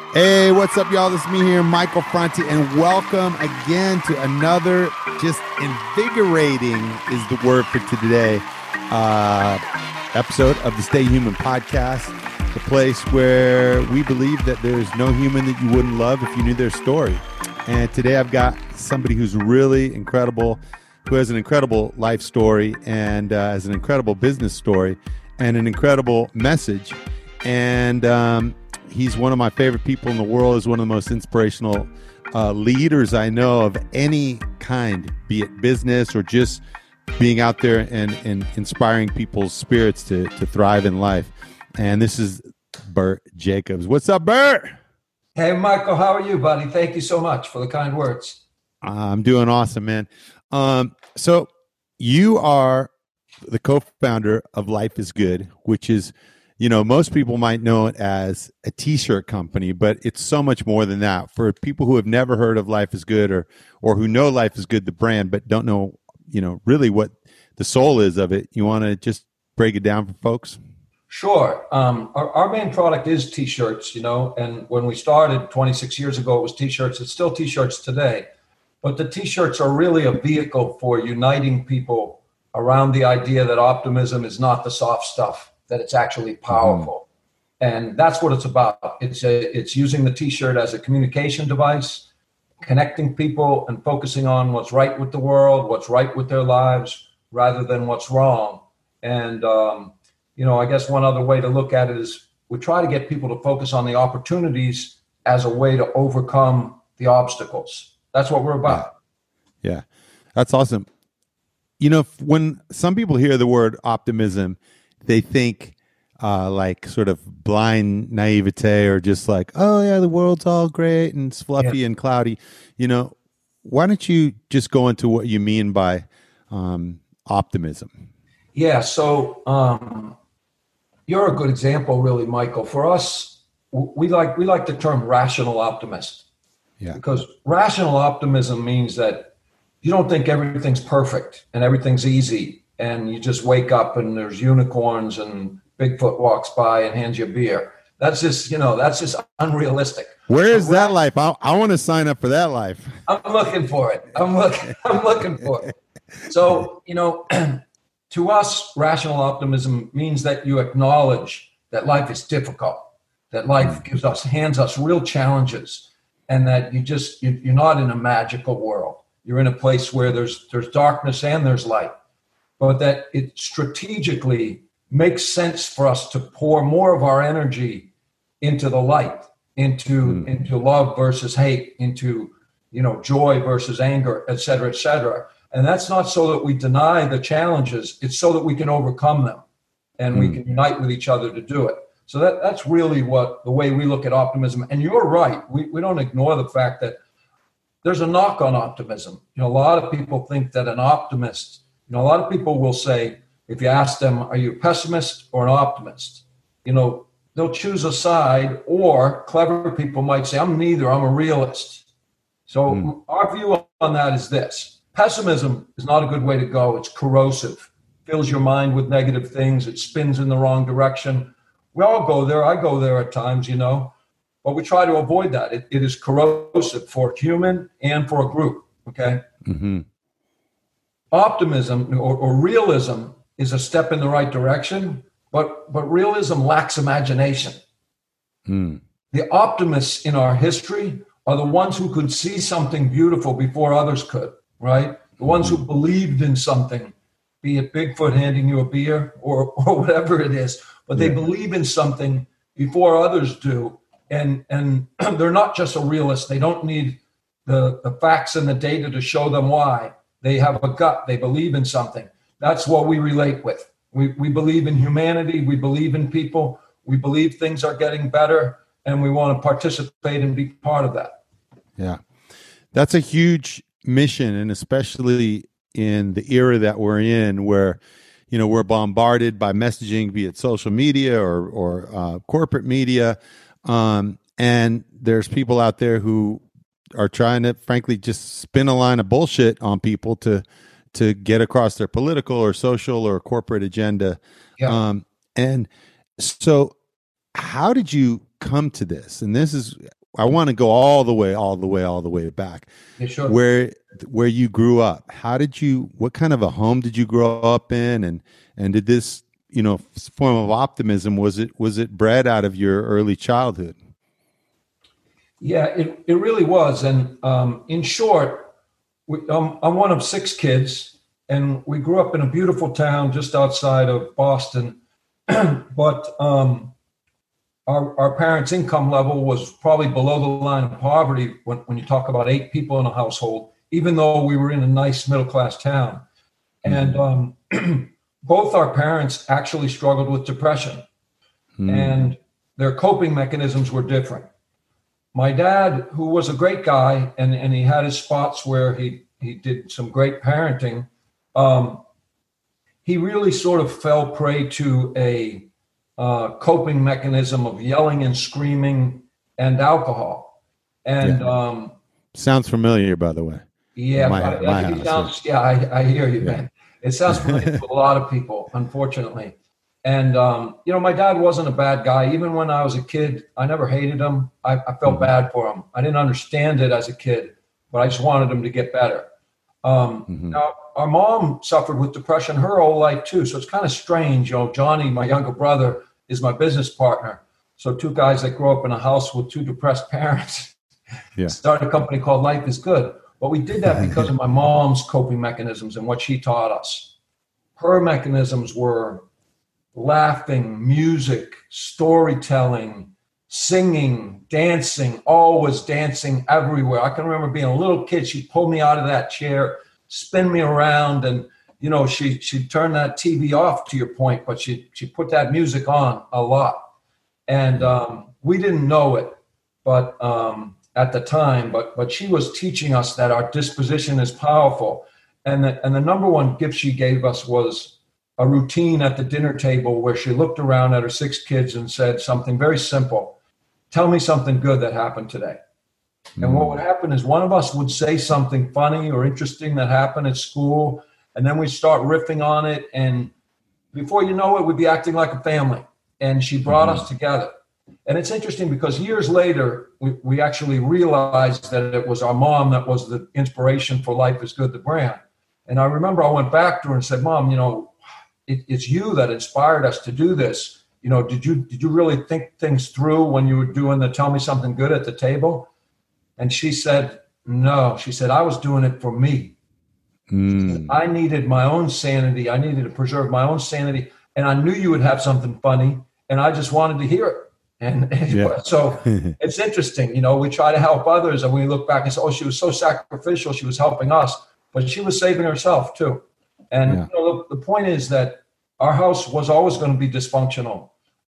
Hey, what's up, y'all? This is me here, Michael Franti, and welcome again to another just invigorating is the word for today episode of the Stay Human podcast, the place where we believe that there's no human that you wouldn't love if you knew their story. And today I've got somebody who's really incredible, who has an incredible life story and has an incredible business story and an incredible message. And he's one of my favorite people in the world. He's one of the most inspirational leaders I know of any kind, be it business or just being out there and inspiring people's spirits to thrive in life. And this is Burt Jacobs. What's up, Burt? Hey, Michael, how are you, buddy? Thank you so much for the kind words. I'm doing awesome, man. So you are the co-founder of Life is Good, which is, you know, most people might know it as a t-shirt company, but it's so much more than that. For people who have never heard of Life is Good or who know Life is Good, the brand, but don't know, you know, really what the soul is of it, you want to just break it down for folks? Sure. Our main product is t-shirts, you know, and when we started 26 years ago, it was t-shirts. It's still t-shirts today, but the t-shirts are really a vehicle for uniting people around the idea that optimism is not the soft stuff, that it's actually powerful. And that's what it's about. It's using the t-shirt as a communication device, connecting people and focusing on what's right with the world, what's right with their lives, rather than what's wrong. And, you know, I guess one other way to look at it is we try to get people to focus on the opportunities as a way to overcome the obstacles. That's what we're about. Yeah. That's awesome. You know, when some people hear the word optimism, they think like sort of blind naivete or just like, oh yeah, the world's all great and it's fluffy and cloudy. You know, why don't you just go into what you mean by optimism? Yeah. So you're a good example, really, Michael. For us, we like the term rational optimist. Yeah. Because rational optimism means that you don't think everything's perfect and everything's easy and you just wake up and there's unicorns and Bigfoot walks by and hands you a beer. That's just, you know, that's just unrealistic. Where is that life? I want to sign up for that life. I'm looking for it. I'm looking for it. So, you know, to us, rational optimism means that you acknowledge that life is difficult, that life hands us real challenges, and that you're not in a magical world. You're in a place where there's darkness and there's light, but that it strategically makes sense for us to pour more of our energy into the light, into love versus hate, into, you know, joy versus anger, et cetera, et cetera. And that's not so that we deny the challenges. It's so that we can overcome them and we can unite with each other to do it. So that's really the way we look at optimism. And you're right. We don't ignore the fact that there's a knock on optimism. You know, a lot of people think that an optimist, you know, a lot of people will say, if you ask them, are you a pessimist or an optimist? You know, they'll choose a side, or clever people might say, I'm neither, I'm a realist. So our view on that is this. Pessimism is not a good way to go. It's corrosive, fills your mind with negative things. It spins in the wrong direction. We all go there. I go there at times, you know, but we try to avoid that. It is corrosive for a human and for a group, okay? Optimism or realism is a step in the right direction, but realism lacks imagination. The optimists in our history are the ones who could see something beautiful before others could, right? The ones who believed in something, be it Bigfoot handing you a beer or whatever it is, but they believe in something before others do. And they're not just a realist. They don't need the facts and the data to show them why. They have a gut. They believe in something. That's what we relate with. We believe in humanity. We believe in people. We believe things are getting better, and we want to participate and be part of that. Yeah. That's a huge mission, and especially in the era that we're in where, you know, we're bombarded by messaging, be it social media or corporate media. And there's people out there who are trying to, frankly, just spin a line of bullshit on people to get across their political or social or corporate agenda. Yeah. And so how did you come to this? And this is I want to go all the way back. Yeah, sure. Where you grew up. What kind of a home did you grow up in? And did this, form of optimism, was it bred out of your early childhood? Yeah, it really was. And in short, I'm one of 6 kids, and we grew up in a beautiful town just outside of Boston. But our parents' income level was probably below the line of poverty when you talk about 8 people in a household, even though we were in a nice middle-class town. And both our parents actually struggled with depression, and their coping mechanisms were different. My dad, who was a great guy, and he had his spots where he did some great parenting, he really sort of fell prey to a coping mechanism of yelling and screaming and alcohol. And sounds familiar, by the way. Yeah, my house. I hear you, man. It sounds familiar to a lot of people, unfortunately. And my dad wasn't a bad guy. Even when I was a kid, I never hated him. I felt bad for him. I didn't understand it as a kid, but I just wanted him to get better. Now, our mom suffered with depression her whole life too, so it's kind of strange. Johnny, my younger brother, is my business partner. So 2 guys that grew up in a house with 2 depressed parents started a company called Life is Good. But we did that because of my mom's coping mechanisms and what she taught us. Her mechanisms were laughing, music, storytelling, singing, dancing, always dancing everywhere. I can remember being a little kid. She'd pull me out of that chair, spin me around, and she'd turn that TV off, to your point, but she put that music on a lot. And we didn't know it, but at the time, but she was teaching us that our disposition is powerful. And the number one gift she gave us was a routine at the dinner table where she looked around at her 6 kids and said something very simple: tell me something good that happened today. And what would happen is one of us would say something funny or interesting that happened at school, and then we'd start riffing on it. And before you know it, we'd be acting like a family. And she brought us together. And it's interesting because years later, we actually realized that it was our mom that was the inspiration for Life is Good, the brand. And I remember I went back to her and said, Mom, it's you that inspired us to do this. Did you really think things through when you were doing the tell me something good at the table? And she said, no. She said, I was doing it for me. I needed my own sanity. I needed to preserve my own sanity. And I knew you would have something funny, and I just wanted to hear it. And so it's interesting, we try to help others, and we look back and say, oh, she was so sacrificial. She was helping us, but she was saving herself too. And the point is that our house was always going to be dysfunctional,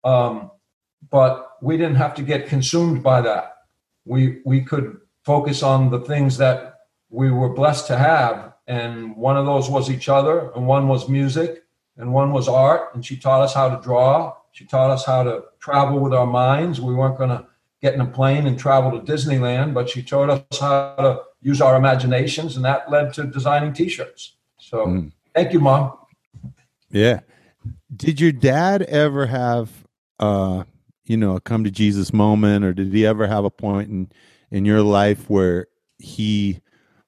but we didn't have to get consumed by that. We could focus on the things that we were blessed to have. And one of those was each other, and one was music, and one was art. And she taught us how to draw. She taught us how to travel with our minds. We weren't going to get in a plane and travel to Disneyland, but she taught us how to use our imaginations, and that led to designing T-shirts. So thank you, Mom. Yeah. Did your dad ever have, a come to Jesus moment, or did he ever have a point in your life where he,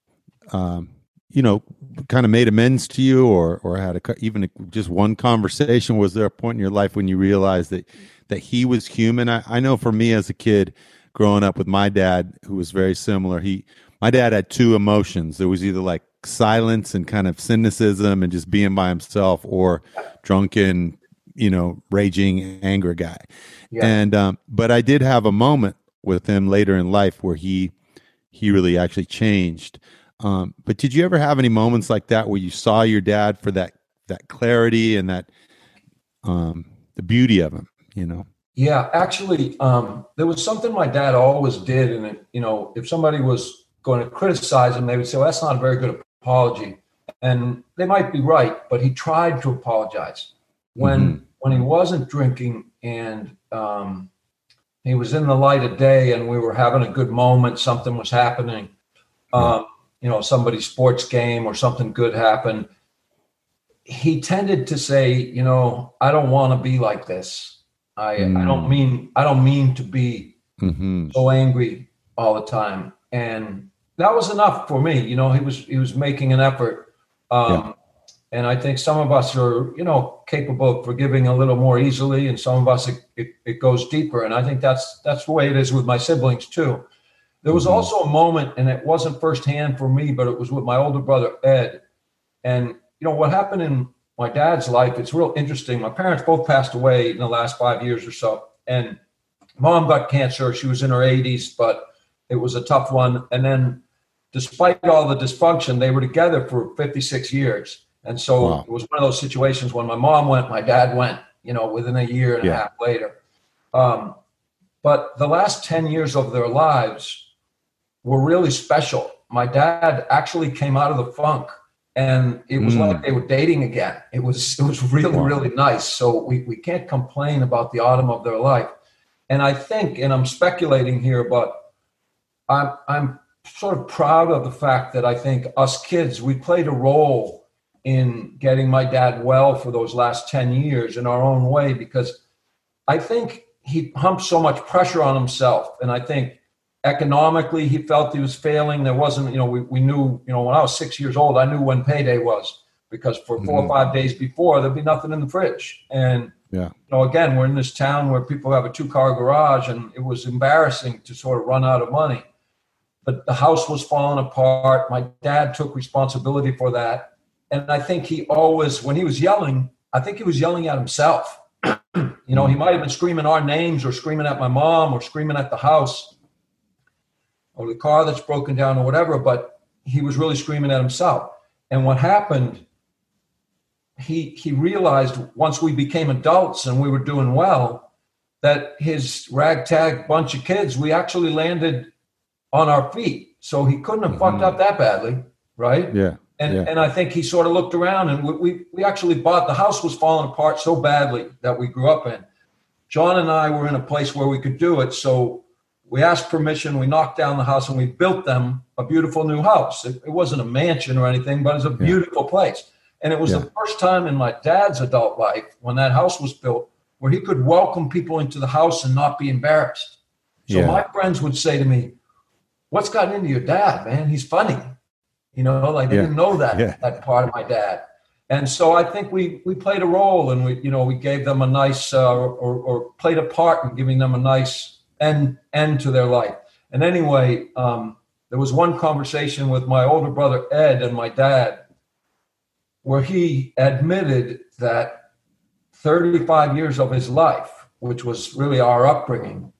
kind of made amends to you, or had even just one conversation? Was there a point in your life when you realized that he was human? I know for me as a kid growing up with my dad, who was very similar, my dad had 2 emotions. There was either like silence and kind of cynicism and just being by himself, or drunken, raging anger guy. Yeah. And, but I did have a moment with him later in life where he really actually changed. But did you ever have any moments like that where you saw your dad for that clarity and that, the beauty of him, Yeah, actually, there was something my dad always did. And, if somebody was going to criticize him, they would say, well, that's not a very good apology. And they might be right, but he tried to apologize. When he wasn't drinking and he was in the light of day and we were having a good moment, something was happening, somebody's sports game or something good happened, he tended to say, I don't want to be like this. I don't mean to be so angry. all the time. And that was enough for me. He was making an effort. And I think some of us are, capable of forgiving a little more easily. And some of us, it goes deeper. And I think that's the way it is with my siblings too. There was also a moment, and it wasn't firsthand for me, but it was with my older brother, Ed. And, what happened in my dad's life, it's real interesting. My parents both passed away in the last 5 years or so. And mom got cancer. She was in her 80s, but it was a tough one. And then despite all the dysfunction, they were together for 56 years. And so It was one of those situations when my mom went, my dad went, within a year and a half later. But the last 10 years of their lives were really special. My dad actually came out of the funk, and it was like they were dating again. It was really, really nice. So we can't complain about the autumn of their life. And I think, and I'm speculating here, but I'm sort of proud of the fact that I think us kids, we played a role in getting my dad well for those last 10 years in our own way, because I think he pumped so much pressure on himself. And I think economically, he felt he was failing. There wasn't, we knew, when I was 6 years old, I knew when payday was, because for 4 or 5 days before, there'd be nothing in the fridge. And, again, we're in this town where people have a 2-car garage, and it was embarrassing to sort of run out of money. But the house was falling apart. My dad took responsibility for that. And I think he always, when he was yelling, I think he was yelling at himself. He might have been screaming our names or screaming at my mom or screaming at the house or the car that's broken down or whatever, but he was really screaming at himself. And what happened, he realized once we became adults and we were doing well, that his ragtag bunch of kids, we actually landed on our feet. So he couldn't have fucked up that badly, right? Yeah. And I think he sort of looked around, and we actually bought, the house was falling apart so badly that we grew up in. John and I were in a place where we could do it. So we asked permission, we knocked down the house, and we built them a beautiful new house. It wasn't a mansion or anything, but it was a beautiful place. And it was the first time in my dad's adult life, when that house was built, where he could welcome people into the house and not be embarrassed. So my friends would say to me, "What's gotten into your dad, man? He's funny." They didn't know that part of my dad. And so I think we played a role, and we gave them a nice, or played a part in giving them a nice end to their life. And anyway, there was one conversation with my older brother, Ed, and my dad, where he admitted that 35 years of his life, which was really our upbringing,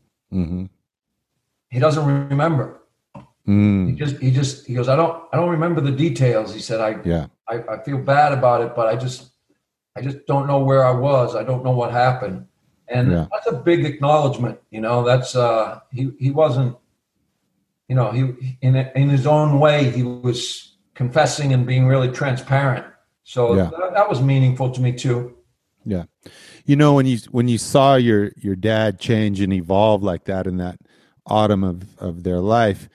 he doesn't remember. He goes, I don't remember the details. He said, I feel bad about it, but I just don't know where I was. I don't know what happened. And that's a big acknowledgement. That's, he wasn't, he, in his own way, he was confessing and being really transparent. So that was meaningful to me too. Yeah. When you saw your dad change and evolve like that in that autumn of their life,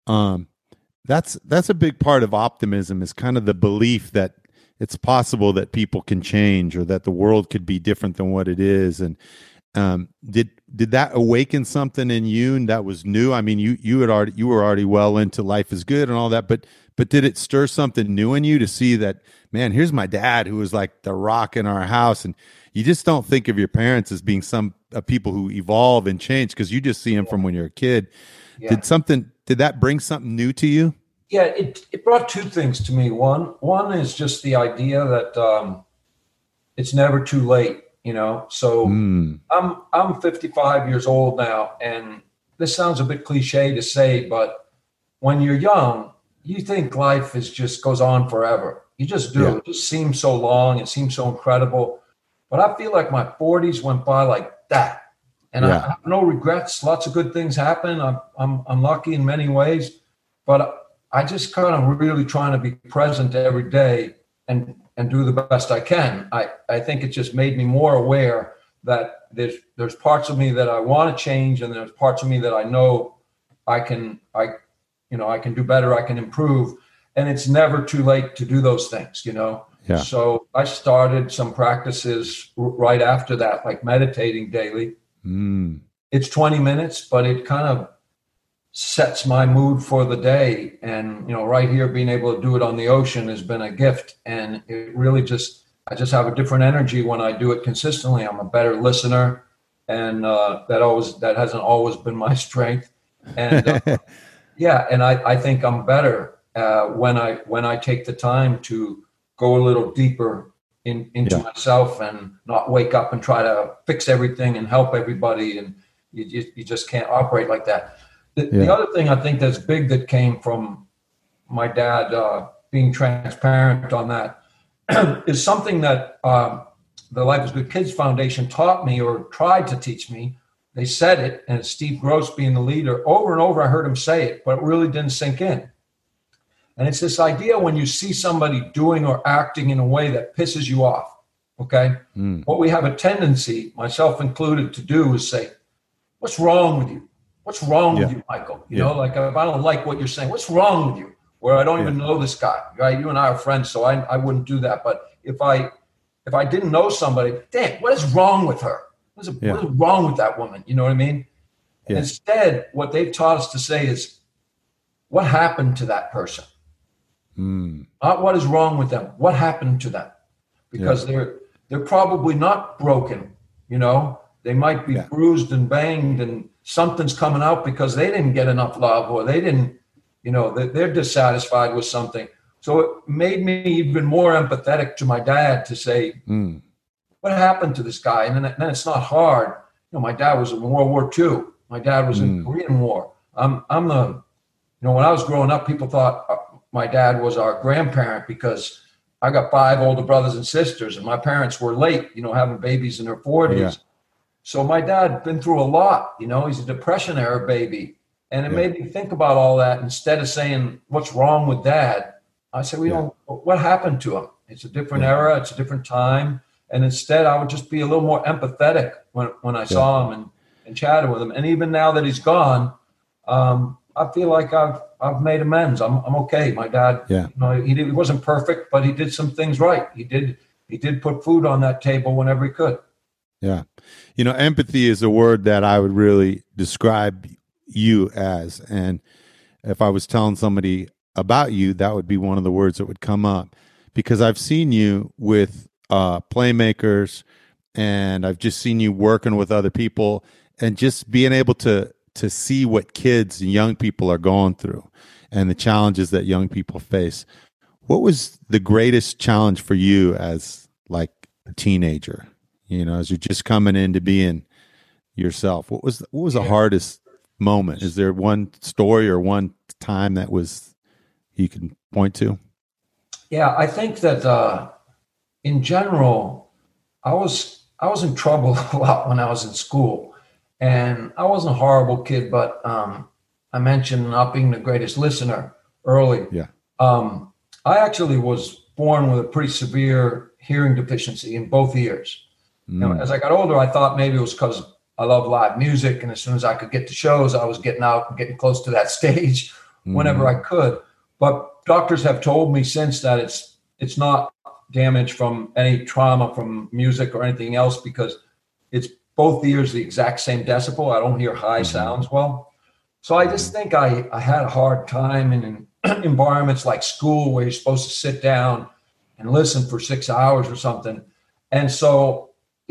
that's a big part of optimism, is kind of the belief that it's possible that people can change, or that the world could be different than what it is. And did that awaken something in you, and that was new? I mean, you were already well into life is good and all that, but did it stir something new in you to see that, man, here's my dad who was like the rock in our house? And you just don't think of your parents as being some people who evolve and change, because you just see them from when you're a kid. Did that bring something new to you? Yeah, it brought two things to me. One is just the idea that it's never too late, So I'm 55 years old now, and this sounds a bit cliche to say, but when you're young, you think life just goes on forever. You just do. It just seems so long. It seems so incredible. But I feel like my 40s went by like that. And I have no regrets. Lots of good things happen. I'm lucky in many ways, but I just kind of really trying to be present every day and do the best I can. I think it just made me more aware that there's parts of me that I want to change, and there's parts of me that I know I can do better. I can improve, and it's never too late to do those things. Yeah. So I started some practices right after that, like meditating daily. It's 20 minutes, but it kind of sets my mood for the day. And, right here, being able to do it on the ocean has been a gift. And it really I just have a different energy when I do it consistently. I'm a better listener. And that hasn't always been my strength. And yeah, and I think I'm better when I take the time to go a little deeper into myself and not wake up and try to fix everything and help everybody. And you just can't operate like that. The other thing I think that's big that came from my dad being transparent on that is something that the Life is Good Kids Foundation taught me, or tried to teach me. They said it, and it's Steve Gross being the leader. Over and over I heard him say it, but it really didn't sink in. And it's this idea when you see somebody doing or acting in a way that pisses you off, okay? What we have a tendency, myself included, to do is say, what's wrong with you? What's wrong with you, Michael? You know, like if I don't like what you're saying, what's wrong with you? Where I don't even know this guy, right? You and I are friends, so I wouldn't do that. But if I didn't know somebody, damn, what is wrong with her? What is wrong with that woman? You know what I mean? Yeah. Instead, what they've taught us to say is, what happened to that person? Not what is wrong with them. What happened to them? Because they're probably not broken. They might be bruised and banged, and something's coming out because they didn't get enough love, or they didn't, they're dissatisfied with something. So it made me even more empathetic to my dad to say, what happened to this guy? And then it's not hard. My dad was in World War II. My dad was in the Korean War. when I was growing up, people thought my dad was our grandparent because I got 5 older brothers and sisters, and my parents were late, having babies in their 40s. Yeah. So my dad had been through a lot, he's a Depression era baby. And it made me think about all that. Instead of saying, what's wrong with dad? I said, what happened to him? It's a different era. It's a different time. And instead, I would just be a little more empathetic when I saw him and chatted with him. And even now that he's gone, I feel like I've made amends. I'm okay. My dad, he wasn't perfect, but he did some things right. He did put food on that table whenever he could. Yeah. Empathy is a word that I would really describe you as. And if I was telling somebody about you, that would be one of the words that would come up, because I've seen you with playmakers, and I've just seen you working with other people, and just being able to see what kids and young people are going through and the challenges that young people face. What was the greatest challenge for you as like a teenager, as you're just coming into being yourself? What was the hardest moment? Is there one story or one time that you can point to? Yeah, I think that in general, I was in trouble a lot when I was in school, and I wasn't a horrible kid, but I mentioned not being the greatest listener early. Yeah. I actually was born with a pretty severe hearing deficiency in both ears. As I got older, I thought maybe it was because I love live music, and as soon as I could get to shows, I was getting out and getting close to that stage whenever I could. But doctors have told me since that it's not damage from any trauma from music or anything else, because it's both ears the exact same decibel. I don't hear high sounds well. So I just think I had a hard time in environments like school, where you're supposed to sit down and listen for 6 hours or something. And so,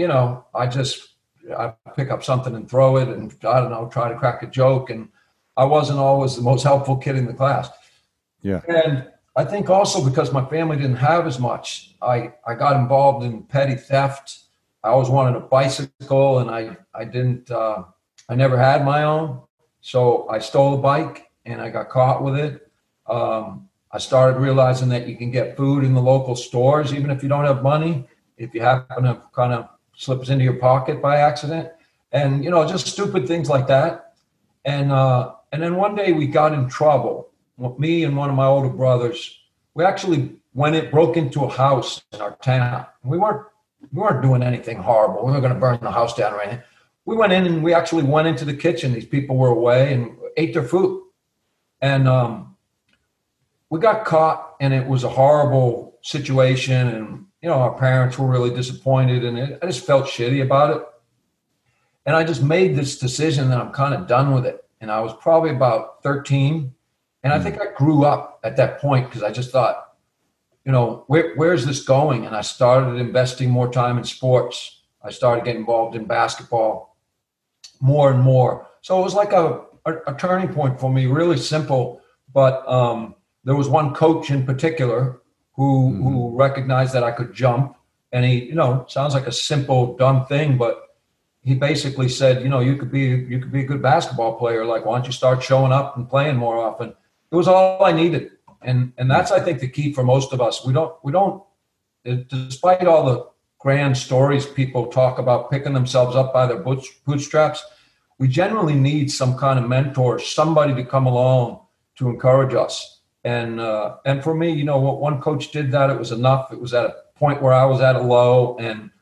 I pick up something and throw it, and I don't know, try to crack a joke. And I wasn't always the most helpful kid in the class. Yeah. And I think also because my family didn't have as much, I got involved in petty theft. I always wanted a bicycle, and I never had my own. So I stole a bike, and I got caught with it. I started realizing that you can get food in the local stores, even if you don't have money, if you happen to kind of slips into your pocket by accident, and, just stupid things like that. And then one day we got in trouble. Me and one of my older brothers, we actually broke into a house in our town. We weren't doing anything horrible. We weren't going to burn the house down or anything. We went in, and we actually went into the kitchen. These people were away, and ate their food. And we got caught, and it was a horrible situation. And, our parents were really disappointed, and I just felt shitty about it. And I just made this decision that I'm kind of done with it. and I was probably about 13. And I think I grew up at that point because I just thought, where's this going? And I started investing more time in sports. I started getting involved in basketball more and more. So it was like a turning point for me, really simple. But there was one coach in particular who recognized that I could jump. And he, sounds like a simple, dumb thing, but he basically said, you could be a good basketball player. Like, why don't you start showing up and playing more often? It was all I needed. And that's, I think, the key for most of us. We don't, despite all the grand stories people talk about picking themselves up by their bootstraps, we generally need some kind of mentor, somebody to come along to encourage us. And for me, what one coach did that, it was enough. It was at a point where I was at a low, and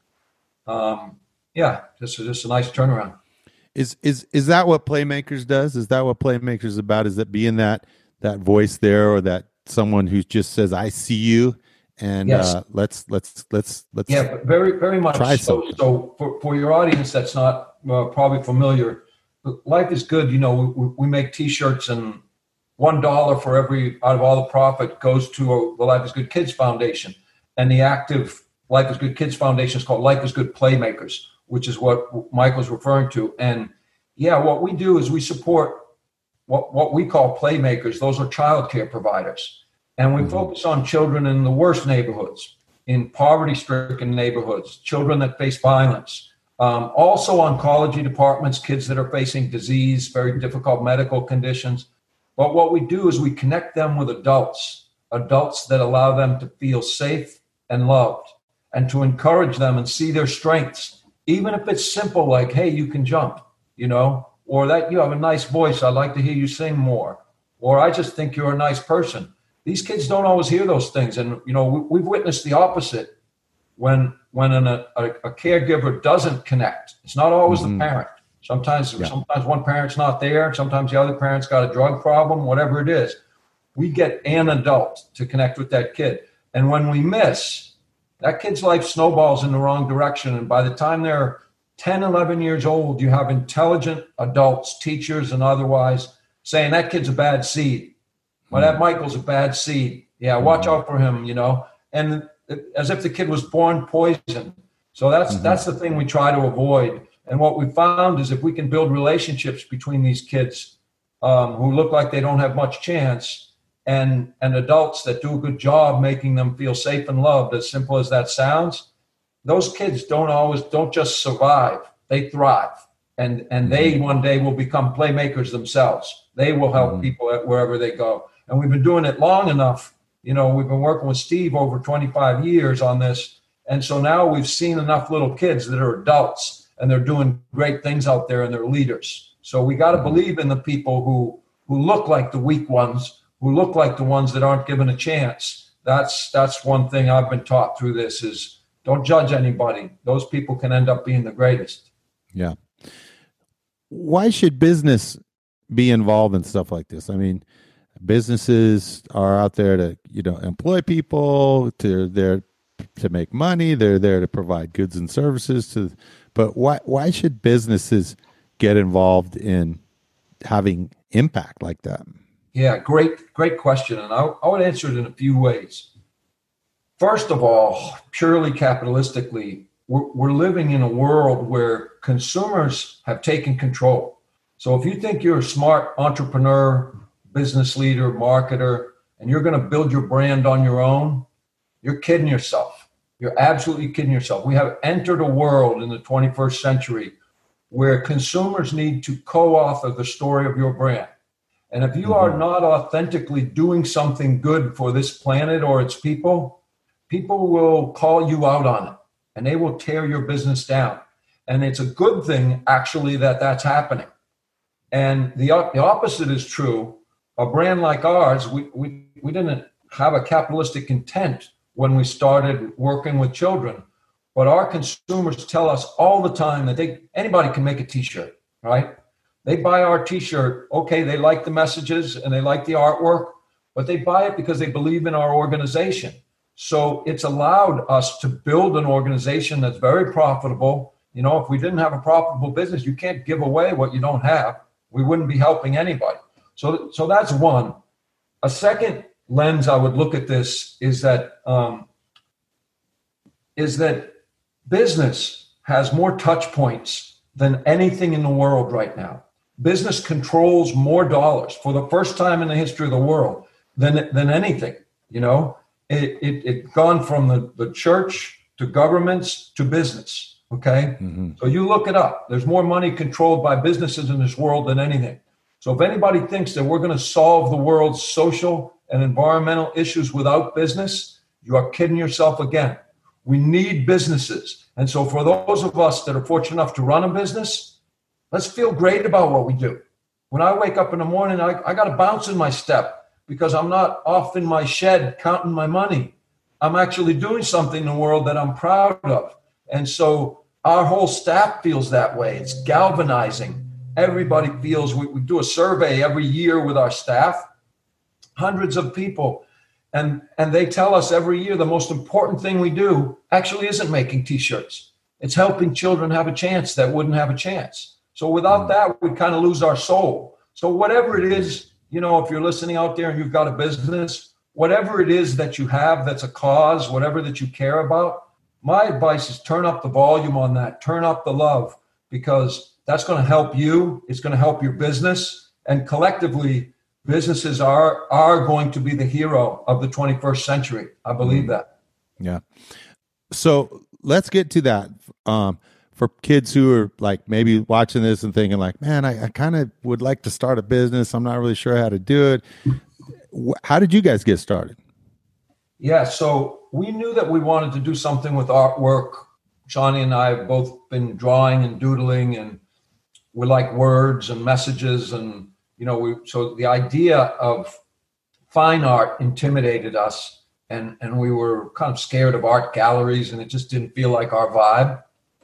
just a nice turnaround. Is that what Playmakers does? Is that what Playmakers is about? Is that being that voice there, or that someone who just says, "I see you," and yes. Let's yeah, very, very much. Try so for your audience that's not probably familiar, Life is Good. We make T-shirts, and $1 for every out of all the profit goes to the Life is Good Kids Foundation, and the active Life is Good Kids Foundation is called Life is Good Playmakers, which is what Michael's referring to. And what we do is we support what we call playmakers. Those are childcare providers. And we focus on children in the worst neighborhoods, in poverty-stricken neighborhoods, children that face violence, also oncology departments, kids that are facing disease, very difficult medical conditions. But what we do is we connect them with adults that allow them to feel safe and loved, and to encourage them and see their strengths, even if it's simple, like, hey, you can jump, or that you have a nice voice. I'd like to hear you sing more, or I just think you're a nice person. These kids don't always hear those things. And, we've witnessed the opposite when a caregiver doesn't connect. It's not always the parent. Sometimes one parent's not there. Sometimes the other parent's got a drug problem, whatever it is. We get an adult to connect with that kid. And when we miss, that kid's life snowballs in the wrong direction. And by the time they're 10, 11 years old, you have intelligent adults, teachers and otherwise, saying that kid's a bad seed. Well, that Michael's a bad seed. Yeah, watch out for him, and as if the kid was born poisoned. So that's the thing we try to avoid. And what we found is if we can build relationships between these kids who look like they don't have much chance, and adults that do a good job making them feel safe and loved, as simple as that sounds, those kids don't just survive, they thrive. And they one day will become playmakers themselves. They will help people wherever they go. And we've been doing it long enough. We've been working with Steve over 25 years on this. And so now we've seen enough little kids that are adults, and they're doing great things out there, and they're leaders. So we got to believe in the people who look like the weak ones, who look like the ones that aren't given a chance. That's one thing I've been taught through this is don't judge anybody. Those people can end up being the greatest. Yeah. Why should business be involved in stuff like this? I mean, businesses are out there to, employ people, they're there to make money. They're there to provide goods and services but why should businesses get involved in having impact like that? Yeah, great question. And I would answer it in a few ways. First of all, purely capitalistically, we're living in a world where consumers have taken control. So if you think you're a smart entrepreneur, business leader, marketer, and you're going to build your brand on your own, you're kidding yourself. You're absolutely kidding yourself. We have entered a world in the 21st century where consumers need to co-author the story of your brand. And if you are not authentically doing something good for this planet or its people, people will call you out on it, and they will tear your business down. And it's a good thing, actually, that that's happening. And the opposite is true. A brand like ours, we didn't have a capitalistic intent when we started working with children. But our consumers tell us all the time that anybody can make a T-shirt, right? They buy our T-shirt. Okay, they like the messages and they like the artwork, but they buy it because they believe in our organization. So it's allowed us to build an organization that's very profitable. If we didn't have a profitable business, you can't give away what you don't have. we wouldn't be helping anybody. So that's one. A second lens I would look at this is that business has more touch points than anything in the world right now. Business controls more dollars for the first time in the history of the world than anything. You know, it gone from the church to governments to business. Okay. Mm-hmm. So you look it up. There's more money controlled by businesses in this world than anything. So if anybody thinks that we're going to solve the world's social and environmental issues without business, you are kidding yourself again. We need businesses. And so for those of us that are fortunate enough to run a business, let's feel great about what we do. When I wake up in the morning, I got a bounce in my step because I'm not off in my shed counting my money. I'm actually doing something in the world that I'm proud of. And so our whole staff feels that way. It's galvanizing. Everybody feels, we do a survey every year with our staff, hundreds of people, and they tell us every year the most important thing we do actually isn't making T-shirts. It's helping children have a chance that wouldn't have a chance. So without that, we kind of lose our soul. So whatever it is, you know, if you're listening out there and you've got a business, whatever it is that you have that's a cause, whatever that you care about, my advice is turn up the volume on that, turn up the love, because that's going to help you. It's going to help your business. And collectively, businesses are going to be the hero of the 21st century. I believe that. Yeah. So let's get to that. For kids who are like maybe watching this and thinking like, man, I kind of would like to start a business. I'm not really sure how to do it. How did you guys get started? Yeah. So we knew that we wanted to do something with artwork. Johnny and I have both been drawing and doodling, and we like words and messages. And, you know, so the idea of fine art intimidated us, and we were kind of scared of art galleries, and it just didn't feel like our vibe.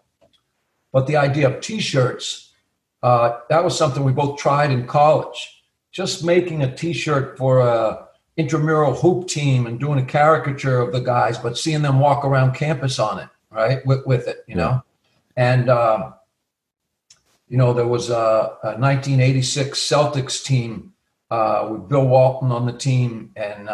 But the idea of T-shirts, that was something we both tried in college. Just making a T-shirt for a intramural hoop team and doing a caricature of the guys, but seeing them walk around campus on it, right? With it, you know? And, you know, there was a 1986 Celtics team with Bill Walton on the team, and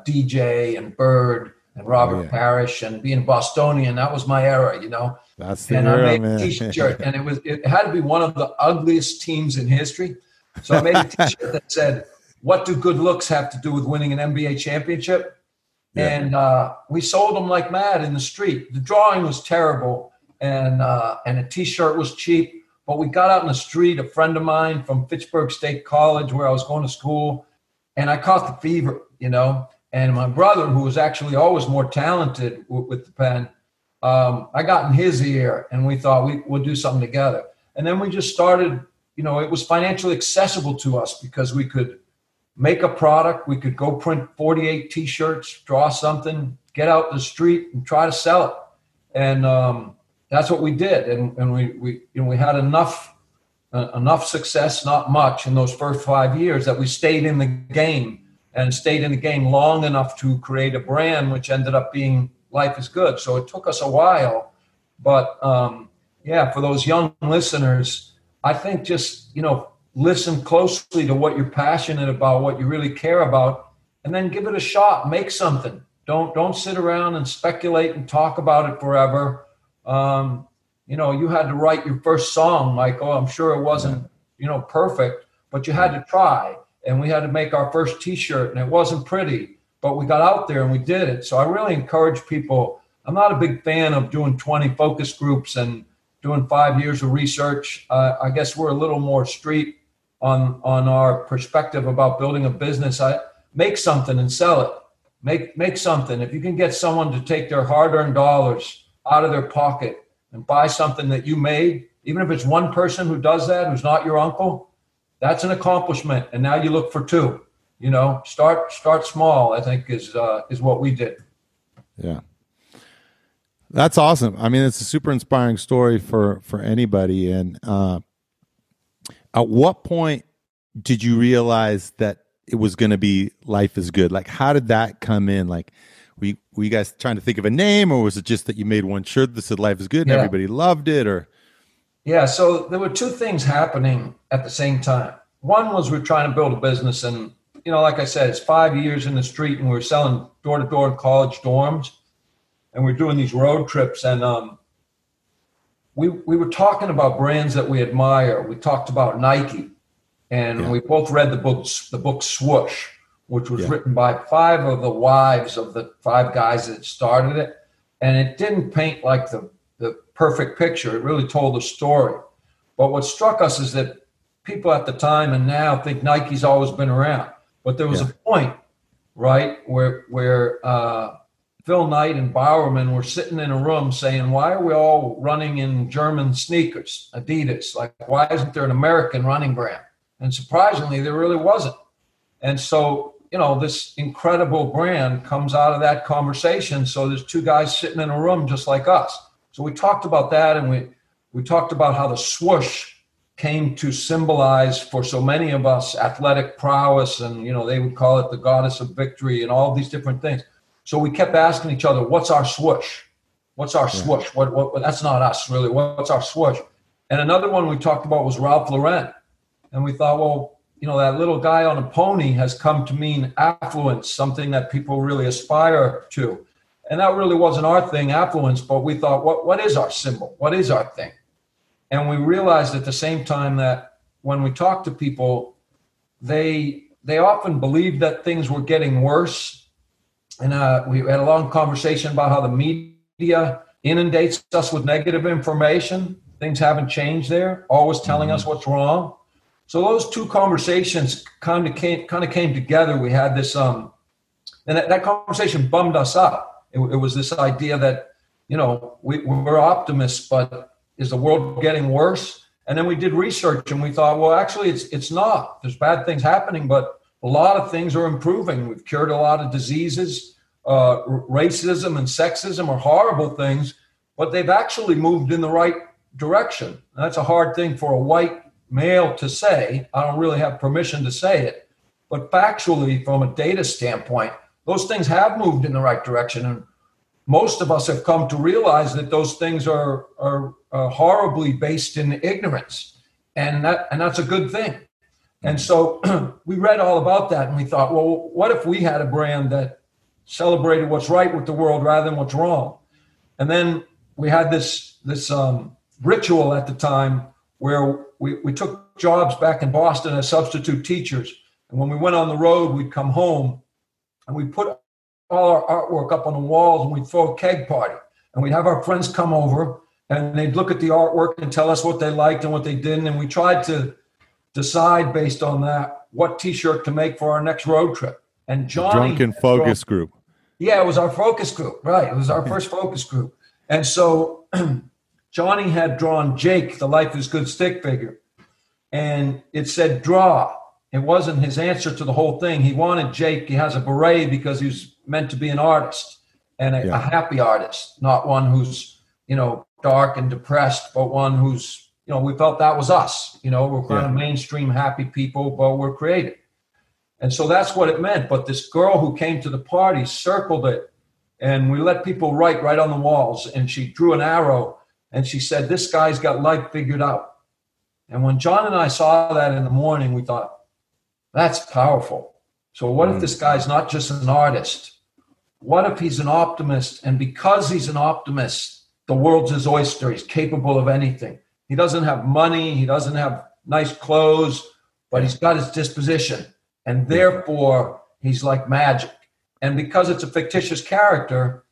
DJ and Bird and Robert Parrish, and being Bostonian. That was my era, you know? That's the era, I made man. a T-shirt, and it had to be one of the ugliest teams in history. So I made a T-shirt that said, "What do good looks have to do with winning an NBA championship?" Yeah. And we sold them like mad in the street. The drawing was terrible, and a T-shirt was cheap. But we got out in the street. A friend of mine from Fitchburg State College, where I was going to school, and I caught the fever, you know. And my brother, who was actually always more talented with the pen, I got in his ear, and we thought we'll do something together. And then we just started. You know, it was financially accessible to us because we could make a product. We could go print 48 T-shirts, draw something, get out in the street and try to sell it. And that's what we did. And we had enough success, not much, in those first 5 years that we stayed in the game, and stayed in the game long enough to create a brand, which ended up being Life is Good. So it took us a while. But for those young listeners, I think just, you know, listen closely to what you're passionate about, what you really care about, and then give it a shot. Make something. Don't sit around and speculate and talk about it forever. You know, you had to write your first song, Michael. I'm sure it wasn't, you know, perfect, but you had to try. And we had to make our first T-shirt, and it wasn't pretty, but we got out there and we did it. So I really encourage people. I'm not a big fan of doing 20 focus groups and doing 5 years of research. I guess we're a little more street on our perspective about building a business. I make something and sell it. Make something. If you can get someone to take their hard-earned dollars out of their pocket and buy something that you made, even if it's one person who does that, who's not your uncle, that's an accomplishment. And now you look for two. You know, start small, I think is what we did. Yeah. That's awesome. I mean, it's a super inspiring story for anybody. And at what point did you realize that it was going to be Life is Good? Like, how did that come in? Like, were you guys trying to think of a name, or was it just that you made one shirt that said Life is Good and everybody loved it? Or so there were two things happening at the same time. One was we're trying to build a business, and like I said, it's 5 years in the street, and we're selling door to door in college dorms, and we're doing these road trips, and we were talking about brands that we admire. We talked about Nike, and we both read the book Swoosh, which was written by 5 of the wives of the 5 guys that started it, and it didn't paint like the perfect picture. It really told a story. But what struck us is that people at the time and now think Nike's always been around. But there was a point, right, where Phil Knight and Bowerman were sitting in a room saying, why are we all running in German sneakers, Adidas? Like, why isn't there an American running brand? And surprisingly, there really wasn't. And so, this incredible brand comes out of that conversation. So there's 2 guys sitting in a room just like us. So we talked about that, and we talked about how the swoosh came to symbolize for so many of us athletic prowess, and they would call it the goddess of victory and all these different things. So we kept asking each other, what's our swoosh? What's our swoosh? What that's not us really. What's our swoosh? And another one we talked about was Ralph Lauren. And we thought, well, that little guy on a pony has come to mean affluence, something that people really aspire to. And that really wasn't our thing, affluence, but we thought, what is our symbol? What is our thing? And we realized at the same time that when we talk to people, they often believe that things were getting worse. And we had a long conversation about how the media inundates us with negative information. Things haven't changed there, always telling us what's wrong. So those 2 conversations kind of came together. We had this, and that conversation bummed us out. It was this idea that, we're optimists, but is the world getting worse? And then we did research, and we thought, well, actually, it's not. There's bad things happening, but a lot of things are improving. We've cured a lot of diseases. Racism and sexism are horrible things, but they've actually moved in the right direction. And that's a hard thing for a white male to say. I don't really have permission to say it. But factually, from a data standpoint, those things have moved in the right direction. And most of us have come to realize that those things are horribly based in ignorance, and that's a good thing. And so we read all about that, and we thought, well, what if we had a brand that celebrated what's right with the world rather than what's wrong? And then we had this ritual at the time where we took jobs back in Boston as substitute teachers, and when we went on the road, we'd come home and we'd put all our artwork up on the walls, and we'd throw a keg party, and we'd have our friends come over, and they'd look at the artwork and tell us what they liked and what they didn't. And we tried to decide based on that what T-shirt to make for our next road trip. And Johnny, Drunken Focus Group. Yeah, it was our focus group, right? It was our first focus group. And so Johnny had drawn Jake, the Life is Good stick figure, and it said draw. It wasn't his answer to the whole thing. He wanted Jake. He has a beret because he was meant to be an artist, and a happy artist, not one who's, dark and depressed, but one who's, we felt that was us. We're kind of mainstream happy people, but we're creative. And so that's what it meant. But this girl who came to the party circled it, and we let people write right on the walls. And she drew an arrow, and she said, this guy's got life figured out. And when John and I saw that in the morning, we thought, that's powerful. So what if this guy's not just an artist? What if he's an optimist? And because he's an optimist, the world's his oyster. He's capable of anything. He doesn't have money. He doesn't have nice clothes, but he's got his disposition. And therefore, he's like magic. And because it's a fictitious character,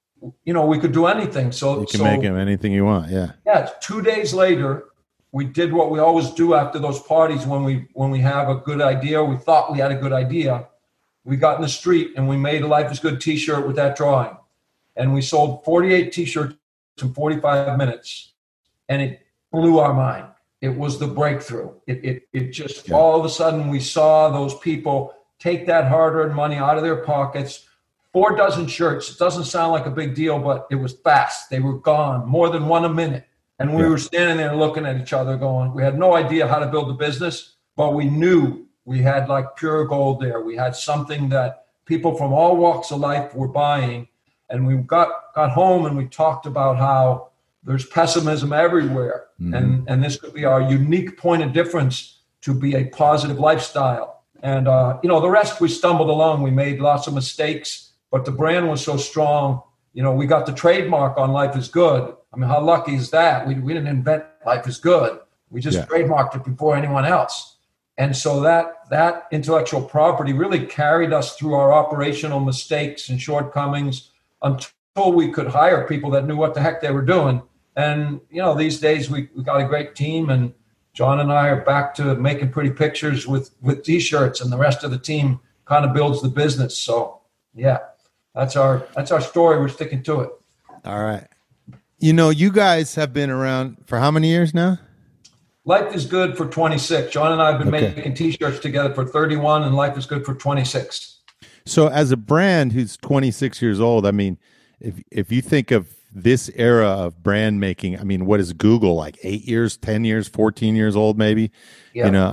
we could do anything. So you can make him anything you want. Yeah. Yeah. 2 days later, we did what we always do after those parties when we have a good idea. We thought we had a good idea. We got in the street and we made a Life is Good T-shirt with that drawing. And we sold 48 T-shirts in 45 minutes. And it blew our mind. It was the breakthrough. It just all of a sudden we saw those people take that hard-earned money out of their pockets. 4 dozen shirts. It doesn't sound like a big deal, but it was fast. They were gone, more than one a minute. And we were standing there looking at each other going, we had no idea how to build a business, but we knew we had like pure gold there. We had something that people from all walks of life were buying. And we got home and we talked about how there's pessimism everywhere. Mm-hmm. And this could be our unique point of difference to be a positive lifestyle. And, the rest, we stumbled along. We made lots of mistakes, but the brand was so strong. We got the trademark on Life is Good. I mean, how lucky is that? We didn't invent Life is Good. We just trademarked it before anyone else. And so that intellectual property really carried us through our operational mistakes and shortcomings until we could hire people that knew what the heck they were doing. And, these days we got a great team, and John and I are back to making pretty pictures with T-shirts, and the rest of the team kind of builds the business. So, yeah, that's our story. We're sticking to it. All right. You guys have been around for how many years now? Life is Good for 26. John and I have been making T-shirts together for 31, and Life is Good for 26. So as a brand who's 26 years old, I mean, if you think of this era of brand making, I mean, what is Google, like 8 years, 10 years, 14 years old, maybe? Yeah.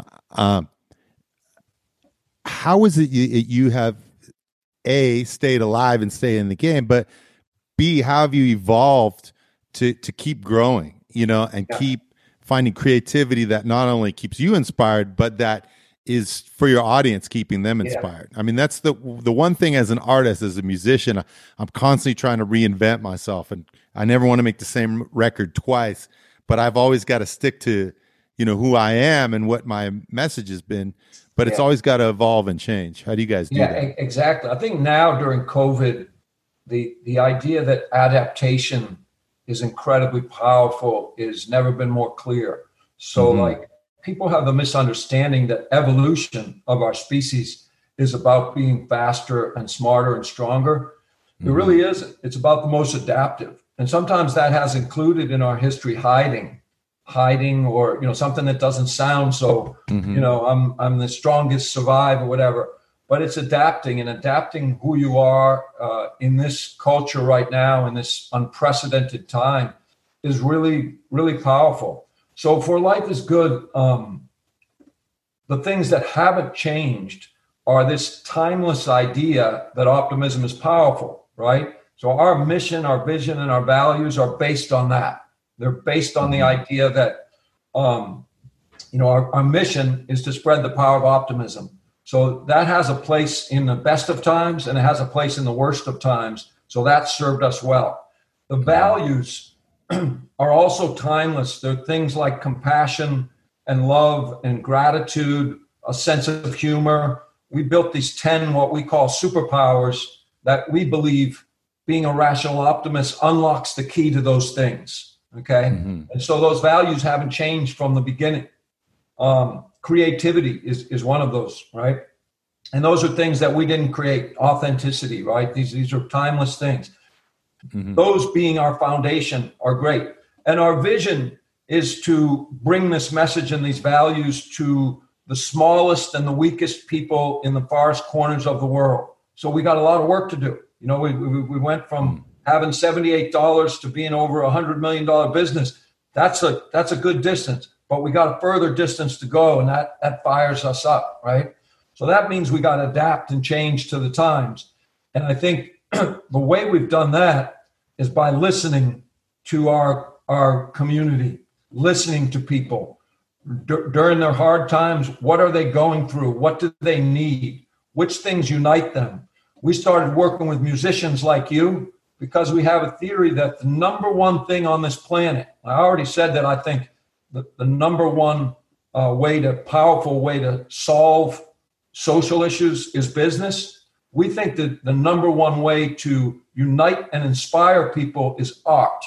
How is it you have, A, stayed alive and stay in the game, but B, how have you evolved to keep growing, and keep finding creativity that not only keeps you inspired, but that is for your audience, keeping them inspired. I mean, that's the one thing as an artist, as a musician, I'm constantly trying to reinvent myself, and I never want to make the same record twice, but I've always got to stick to, who I am and what my message has been, but it's always got to evolve and change. How do you guys do that? Yeah, exactly. I think now during COVID, the idea that adaptation is incredibly powerful is never been more clear. So people have the misunderstanding that evolution of our species is about being faster and smarter and stronger. It really isn't. It's about the most adaptive. And sometimes that has included in our history hiding or, something that doesn't sound so, I'm the strongest survive or whatever. But it's adapting who you are in this culture right now, in this unprecedented time, is really, really powerful. So for Life is Good, the things that haven't changed are this timeless idea that optimism is powerful, right? So our mission, our vision, and our values are based on that. They're based on the idea that, our mission is to spread the power of optimism. So that has a place in the best of times, and it has a place in the worst of times. So that served us well. The values are also timeless. They're things like compassion and love and gratitude, a sense of humor. We built these 10, what we call superpowers, that we believe being a rational optimist unlocks the key to those things. Okay. And so those values haven't changed from the beginning. Creativity is one of those, right? And those are things that we didn't create. Authenticity, right? These are timeless things. Those being our foundation are great. And our vision is to bring this message and these values to the smallest and the weakest people in the farthest corners of the world. So we got a lot of work to do. We went from having $78 to being over $100 million business. That's a good distance. But we got a further distance to go, and that fires us up, right? So that means we got to adapt and change to the times. And I think the way we've done that is by listening to our community, listening to people during their hard times. What are they going through? What do they need? Which things unite them? We started working with musicians like you because we have a theory that the number one thing on this planet, I already said that I think the number one powerful way to solve social issues is business. We think that the number one way to unite and inspire people is art.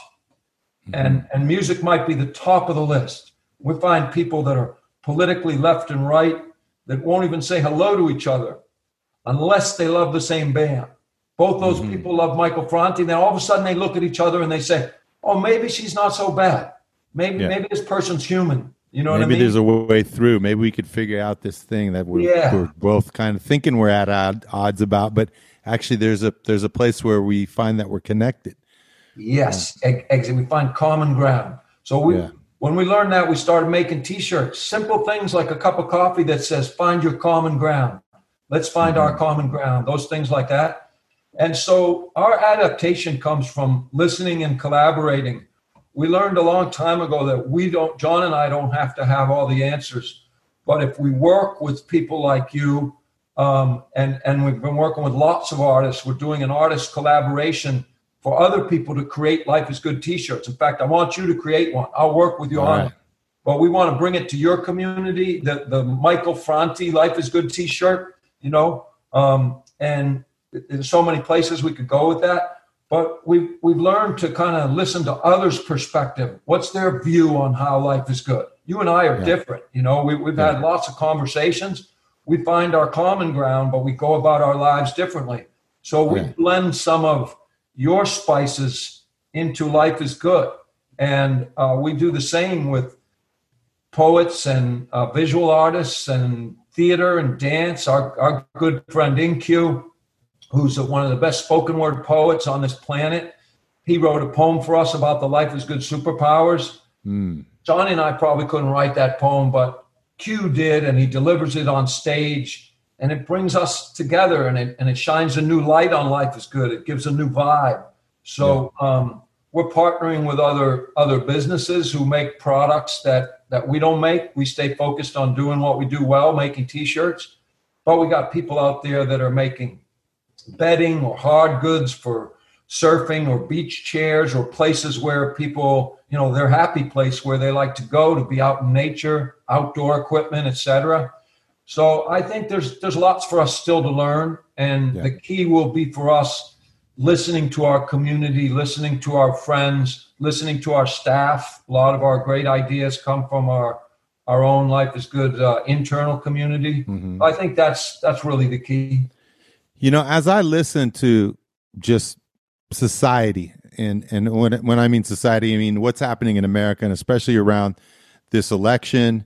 And music might be the top of the list. We find people that are politically left and right that won't even say hello to each other unless they love the same band. Both those people love Michael Franti. Then all of a sudden they look at each other and they say, oh, maybe she's not so bad. Maybe this person's human. You know what I mean? Maybe there's a way through. Maybe we could figure out this thing that we're both kind of thinking we're at odds about, but actually there's a place where we find that we're connected. Yes, we find common ground. So when we learned that, we started making T-shirts, simple things like a cup of coffee that says, find your common ground. Let's find our common ground, those things like that. And so our adaptation comes from listening and collaborating. We learned a long time ago that John and I don't have to have all the answers, But if we work with people like you, and we've been working with lots of artists, we're doing an artist collaboration for other people to create Life is Good t-shirts. In fact, I want you to create one. I'll work with you on it. But we want to bring it to your community, the Michael Franti Life is Good t-shirt, and there's so many places we could go with that. But we've learned to kind of listen to others' perspective. What's their view on how life is good? You and I are different. We've had lots of conversations. We find our common ground, but we go about our lives differently. So we blend some of your spices into Life is Good. And we do the same with poets and visual artists and theater and dance. Our good friend Inq, who's one of the best spoken word poets on this planet, he wrote a poem for us about the Life is Good superpowers. Johnny and I probably couldn't write that poem, but Q did, and he delivers it on stage, and it brings us together, and it shines a new light on Life is Good. It gives a new vibe. So we're partnering with other businesses who make products that we don't make. We stay focused on doing what we do well, making t-shirts. But we got people out there that are making bedding or hard goods for surfing or beach chairs or places where people, their happy place where they like to go to be out in nature, outdoor equipment, etc. So I think there's lots for us still to learn. And the key will be for us listening to our community, listening to our friends, listening to our staff. A lot of our great ideas come from our own Life is Good internal community. I think that's really the key. As I listen to just society, and when I mean society, I mean what's happening in America, and especially around this election,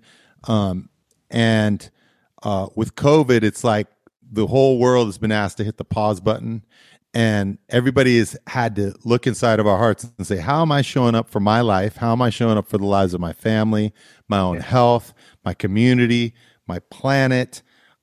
and with COVID, it's like the whole world has been asked to hit the pause button, and everybody has had to look inside of our hearts and say, how am I showing up for my life? How am I showing up for the lives of my family, my own health, my community, my planet?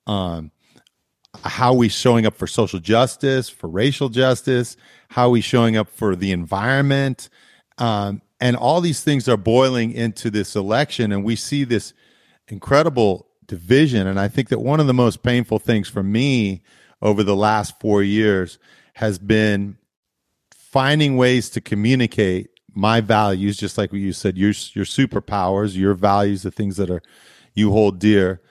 How are we showing up for social justice, for racial justice? How are we showing up for the environment? And all these things are boiling into this election, and we see this incredible division. And I think that one of the most painful things for me over the last 4 years has been finding ways to communicate my values, just like what you said, your superpowers, your values, the things that you hold dear,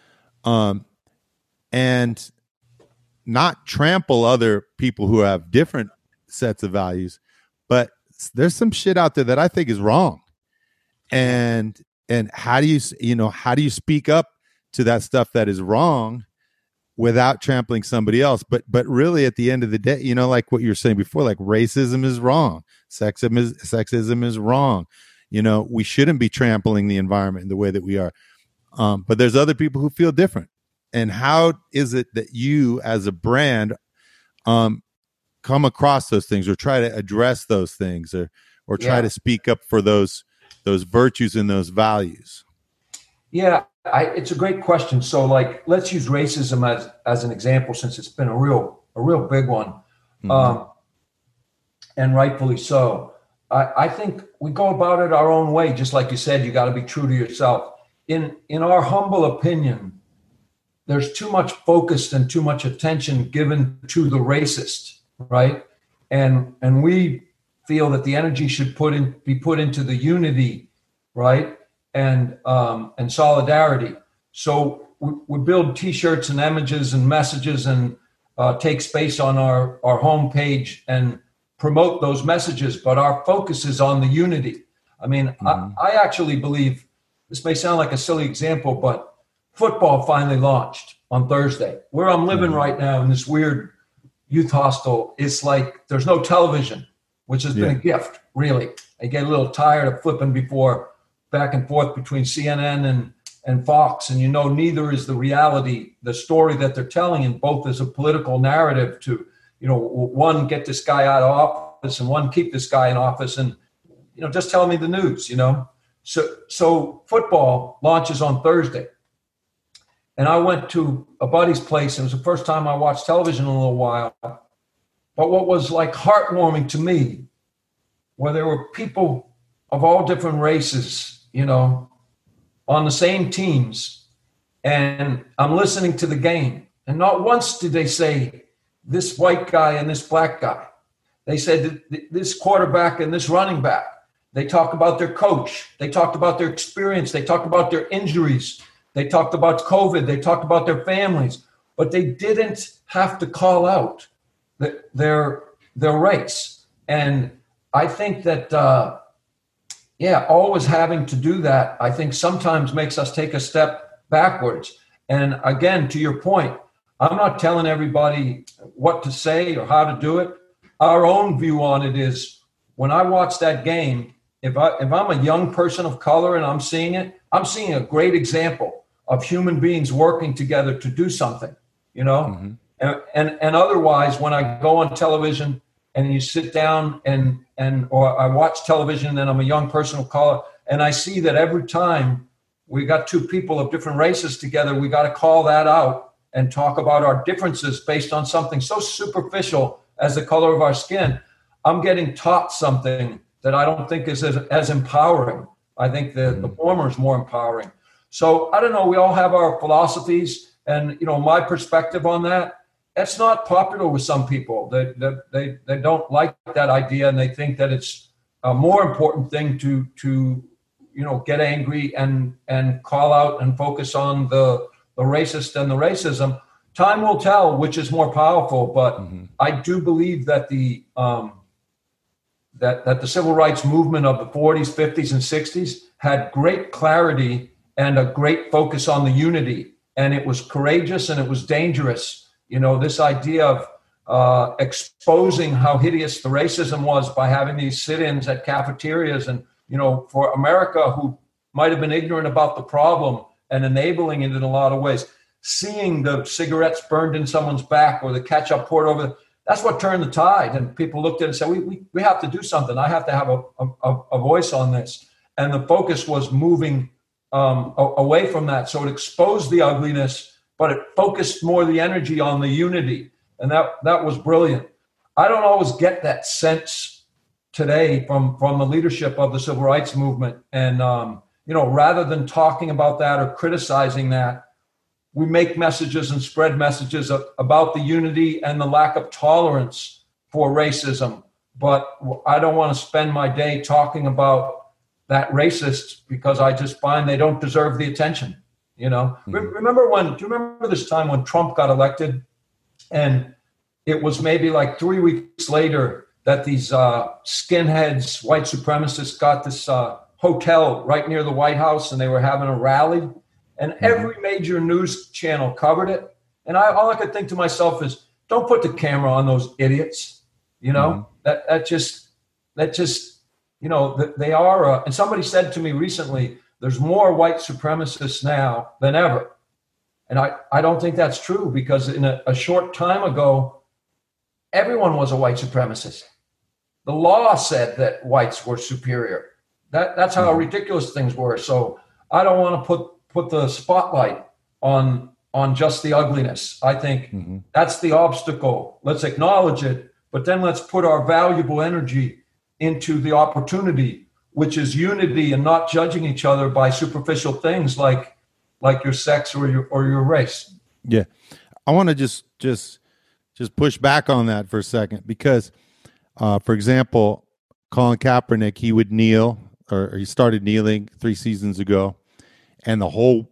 and not trample other people who have different sets of values. But there's some shit out there that I think is wrong. And how do you speak up to that stuff that is wrong without trampling somebody else? But really at the end of the day, like what you were saying before, like racism is wrong. Sexism is wrong. We shouldn't be trampling the environment in the way that we are. But there's other people who feel different. And how is it that you as a brand come across those things or try to address those things or try to speak up for those virtues and those values? Yeah, it's a great question. So let's use racism as an example, since it's been a real big one. And rightfully so. I think we go about it our own way. Just like you said, you got to be true to yourself. In our humble opinion, there's too much focus and too much attention given to the racist, right? And we feel that the energy should be put into the unity, right? And solidarity. So we build T-shirts and images and messages and take space on our homepage and promote those messages. But our focus is on the unity. I mean, I actually believe, this may sound like a silly example, but football finally launched on Thursday. Where I'm living right now in this weird youth hostel, it's like there's no television, which has been a gift, really. I get a little tired of flipping back and forth between CNN and Fox, and neither is the reality, the story that they're telling, and both is a political narrative to, one, get this guy out of office, and one, keep this guy in office, and just tell me the news, So football launches on Thursday. And I went to a buddy's place. It was the first time I watched television in a little while. But what was like heartwarming to me, where there were people of all different races, on the same teams, And I'm listening to the game. And not once did they say this white guy and this black guy. They said this quarterback and this running back. They talked about their coach. They talked about their experience. They talked about their injuries. They talked about COVID. They talked about their families. But they didn't have to call out their race. And I think that, always having to do that, I think sometimes makes us take a step backwards. And again, to your point, I'm not telling everybody what to say or how to do it. Our own view on it is when I watch that game, if I'm a young person of color and I'm seeing it, I'm seeing a great example of human beings working together to do something, you know? And otherwise, when I go on television and you sit down or I watch television and I'm a young person of color and I see that every time we got two people of different races together, we got to call that out and talk about our differences based on something so superficial as the color of our skin. I'm getting taught something that I don't think is as empowering. I think the former is more empowering. So I don't know. We all have our philosophies, and my perspective on that. That's not popular with some people. They don't like that idea, and they think that it's a more important thing to get angry and call out and focus on the racist and the racism. Time will tell which is more powerful, but I do believe that the civil rights movement of the 40s, 50s, and 60s had great clarity and a great focus on the unity. And it was courageous and it was dangerous. This idea of exposing how hideous the racism was by having these sit-ins at cafeterias and, for America, who might have been ignorant about the problem and enabling it in a lot of ways, seeing the cigarettes burned in someone's back or the ketchup poured over, that's what turned the tide. And people looked at it and said, we have to do something. I have to have a voice on this. And the focus was moving away from that. So it exposed the ugliness, but it focused more the energy on the unity. And that was brilliant. I don't always get that sense today from the leadership of the civil rights movement. And, rather than talking about that or criticizing that, we make messages and spread messages about the unity and the lack of tolerance for racism. But I don't want to spend my day talking about that racist because I just find they don't deserve the attention. Do you remember this time when Trump got elected and it was maybe like 3 weeks later that these skinheads, white supremacists got this hotel right near the White House and they were having a rally and every major news channel covered it. And all I could think to myself is, don't put the camera on those idiots. That just they are. And somebody said to me recently, there's more white supremacists now than ever. And I don't think that's true because in a short time ago, everyone was a white supremacist. The law said that whites were superior. That's how ridiculous things were. So I don't want to put the spotlight on just the ugliness. I think that's the obstacle. Let's acknowledge it, but then let's put our valuable energy into the opportunity, which is unity and not judging each other by superficial things like your sex or your race. Yeah. I want to just push back on that for a second because, for example, Colin Kaepernick, he would kneel or he started kneeling 3 seasons ago. And the whole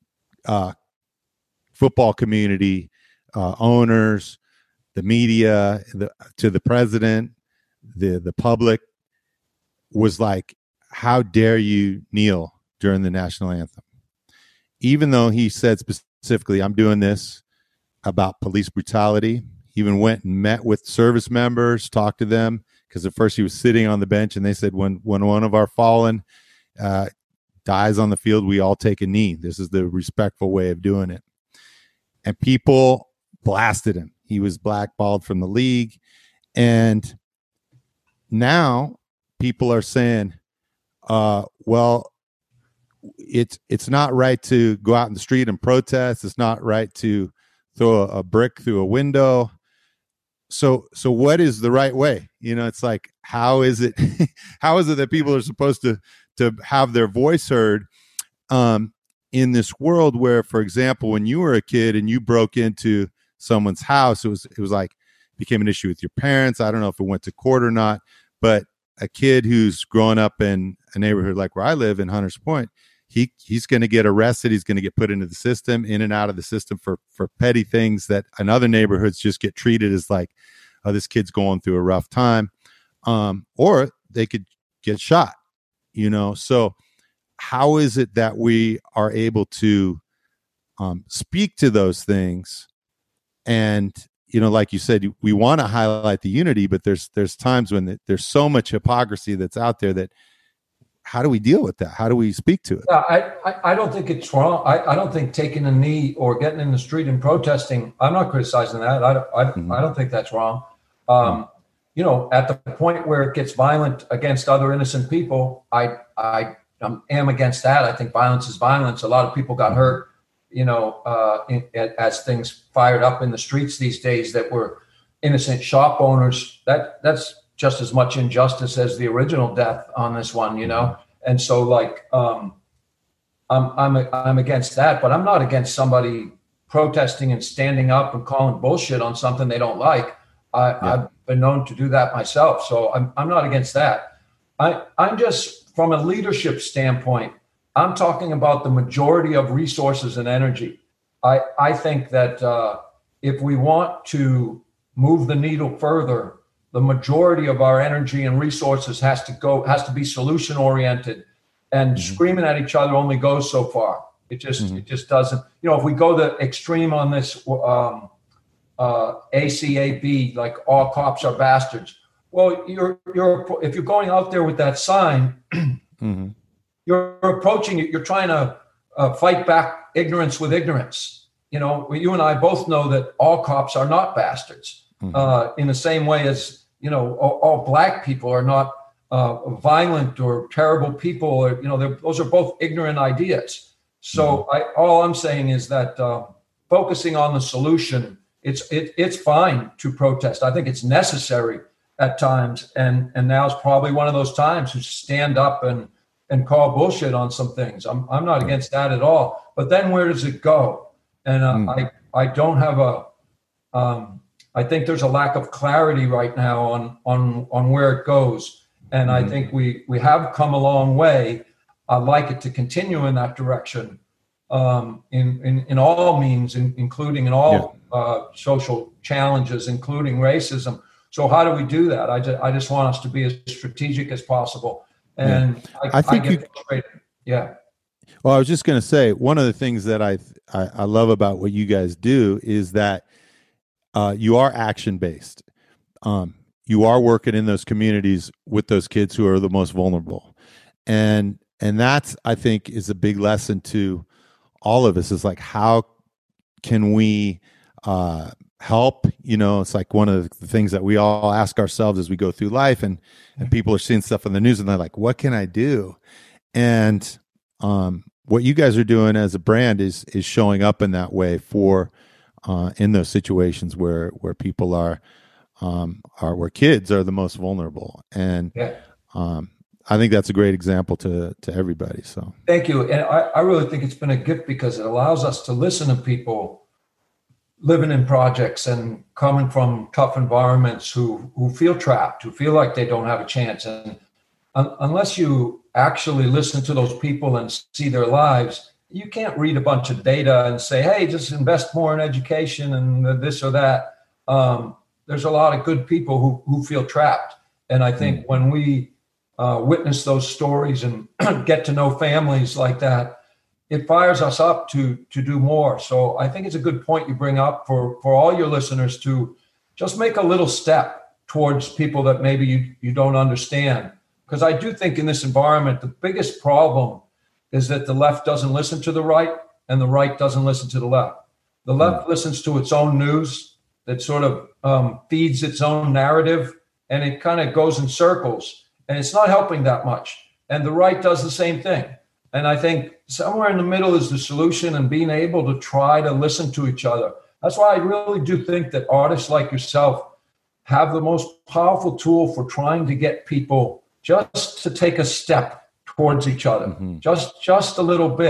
football community, owners, the media, to the president, the public was like, how dare you kneel during the national anthem? Even though he said specifically, I'm doing this about police brutality. He even went and met with service members, talked to them, because at first he was sitting on the bench and they said, when one of our fallen dies on the field, we all take a knee. This is the respectful way of doing it. And people blasted him. He was blackballed from the league. And now people are saying, well, it's not right to go out in the street and protest. It's not right to throw a brick through a window. So what is the right way? It's like, how is it that people are supposed to have their voice heard? in this world where, for example, when you were a kid and you broke into someone's house, it was like became an issue with your parents. I don't know if it went to court or not, but a kid who's growing up in a neighborhood like where I live in Hunters Point, he's going to get arrested. He's going to get put into the system, in and out of the system for petty things that in other neighborhoods just get treated as like, oh, this kid's going through a rough time. Or they could get shot, So how is it that we are able to speak to those things? And, like you said, we want to highlight the unity, but there's times when there's so much hypocrisy that's out there that how do we deal with that? How do we speak to it? Yeah, I don't think it's wrong. I don't think taking a knee or getting in the street and protesting, I'm not criticizing that. I don't think that's wrong. At the point where it gets violent against other innocent people, I am against that. I think violence is violence. A lot of people got hurt, as things fired up in the streets these days that were innocent shop owners. That's just as much injustice as the original death on this one, And so, I'm against that, but I'm not against somebody protesting and standing up and calling bullshit on something they don't like. I've been known to do that myself, so I'm not against that. I'm just, from a leadership standpoint, I'm talking about the majority of resources and energy. I think that if we want to move the needle further, the majority of our energy and resources has to be solution oriented, and screaming at each other only goes so far. It just doesn't. If we go the extreme on this ACAB, like all cops are bastards. Well, if you're going out there with that sign, you're approaching it. You're trying to fight back ignorance with ignorance. You and I both know that all cops are not bastards. In the same way as all black people are not violent or terrible people, or those are both ignorant ideas. So all I'm saying is that focusing on the solution, it's fine to protest. I think it's necessary at times, and now is probably one of those times to stand up and call bullshit on some things. I'm not against that at all. But then where does it go? And I don't have I think there's a lack of clarity right now on where it goes. And I think we have come a long way. I'd like it to continue in that direction, in all means, including in all social challenges, including racism. So how do we do that? I just want us to be as strategic as possible. And I think I get frustrated. Yeah. Well, I was just going to say, one of the things that I love about what you guys do is that you are action-based. You are working in those communities with those kids who are the most vulnerable. And that's, I think, is a big lesson to all of us, is like, how can we help? It's like one of the things that we all ask ourselves as we go through life, and people are seeing stuff on the news and they're like, what can I do? And what you guys are doing as a brand is showing up in that way for in those situations where people are where kids are the most vulnerable. And I think that's a great example to everybody. So thank you. And I really think it's been a gift, because it allows us to listen to people living in projects and coming from tough environments who feel trapped, who feel like they don't have a chance. And unless you actually listen to those people and see their lives, you can't read a bunch of data and say, hey, just invest more in education and this or that. There's a lot of good people who feel trapped. And I think when we witness those stories and get to know families like that, it fires us up to do more. So I think it's a good point you bring up for all your listeners to just make a little step towards people that maybe you don't understand. Because I do think in this environment, the biggest problem is that the left doesn't listen to the right and the right doesn't listen to the left. The left listens to its own news that sort of feeds its own narrative, and it kind of goes in circles, and it's not helping that much. And the right does the same thing. And I think somewhere in the middle is the solution, and being able to try to listen to each other. That's why I really do think that artists like yourself have the most powerful tool for trying to get people just to take a step towards each other, just a little bit.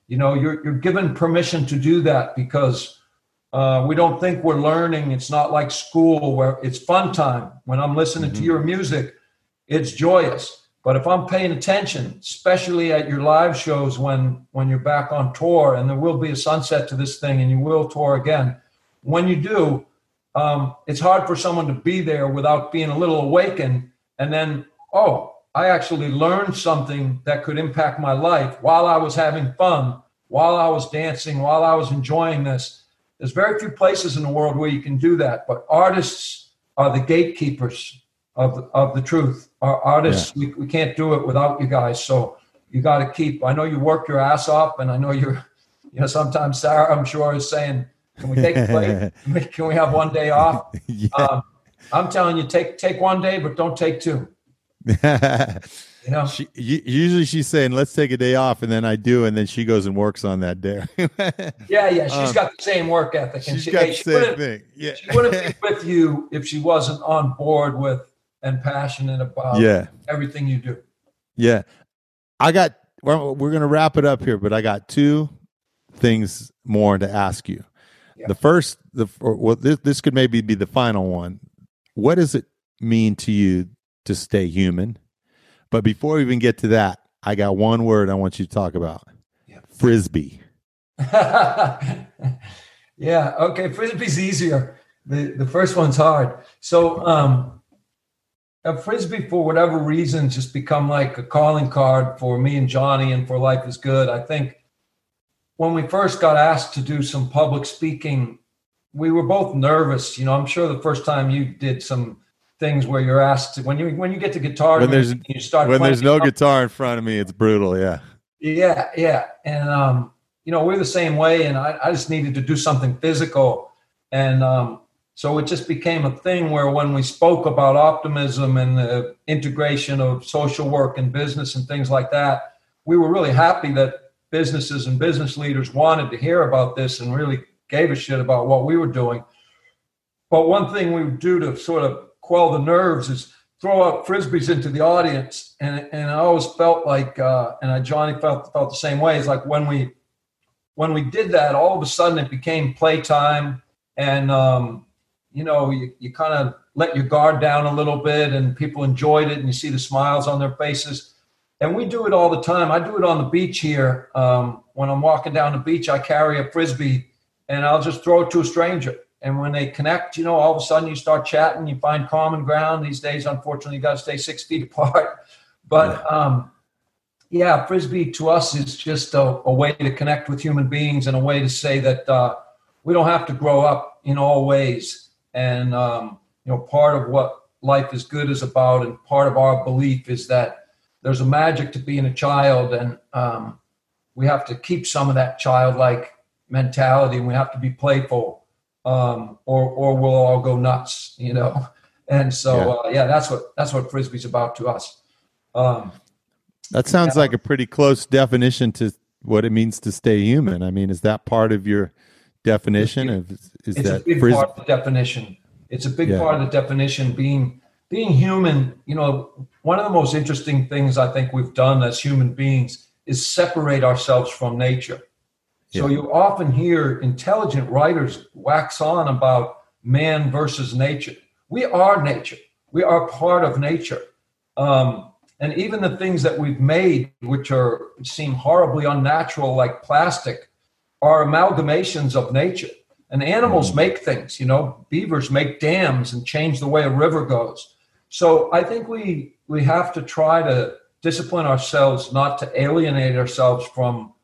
You're given permission to do that because we don't think we're learning. It's not like school where it's fun time. When I'm listening to your music, it's joyous. But if I'm paying attention, especially at your live shows when you're back on tour, and there will be a sunset to this thing and you will tour again, when you do, it's hard for someone to be there without being a little awakened. And then, I actually learned something that could impact my life while I was having fun, while I was dancing, while I was enjoying this. There's very few places in the world where you can do that. But artists are the gatekeepers of the truth. Our artists, we can't do it without you guys. So you got to keep, I know you work your ass off, and I know sometimes Sarah, I'm sure, is saying, can we take a break? Can we have one day off? I'm telling you, take one day, but don't take two. Usually she's saying, let's take a day off, and then I do, and then she goes and works on that day. She's got the same work ethic, and she's got the same thing. Yeah, she wouldn't be with you if she wasn't on board with and passionate about everything you do. Yeah, we're gonna wrap it up here, but I got two things more to ask you. Yeah. The first, this could maybe be the final one. What does it mean to you to stay human? But before we even get to that, I got one word I want you to talk about. Yeah. Frisbee. Okay. Frisbee's easier. The first one's hard. So a Frisbee, for whatever reason, just become like a calling card for me and Johnny and for Life is Good. I think when we first got asked to do some public speaking, we were both nervous. I'm sure the first time you did some things where you're asked to, when you get the guitar, you start when there's no guitar in front of me, it's brutal. Yeah. And we're the same way, and I just needed to do something physical, and so it just became a thing where when we spoke about optimism and the integration of social work and business and things like that, we were really happy that businesses and business leaders wanted to hear about this and really gave a shit about what we were doing. But one thing we would do to sort of quell the nerves is throw out Frisbees into the audience. And I always felt like, Johnny felt the same way. It's like when we did that, all of a sudden it became playtime, and, you kind of let your guard down a little bit, and people enjoyed it, and you see the smiles on their faces. And we do it all the time. I do it on the beach here. When I'm walking down the beach, I carry a Frisbee, and I'll just throw it to a stranger. And when they connect, all of a sudden you start chatting, you find common ground. These days, unfortunately, you got to stay 6 feet apart. But Frisbee to us is just a way to connect with human beings, and a way to say that we don't have to grow up in all ways. And, part of what Life is Good is about, and part of our belief is that there's a magic to being a child, and we have to keep some of that childlike mentality, and we have to be playful. Or we'll all go nuts, And so, that's what Frisbee's about to us. That sounds like a pretty close definition to what it means to stay human. I mean, is that part of your definition? It's a big part of the definition. It's a big part of the definition. Being human, one of the most interesting things I think we've done as human beings is separate ourselves from nature. So you often hear intelligent writers wax on about man versus nature. We are nature. We are part of nature. And even the things that we've made, which seem horribly unnatural, like plastic, are amalgamations of nature. And animals make things, beavers make dams and change the way a river goes. So I think we have to try to discipline ourselves not to alienate ourselves from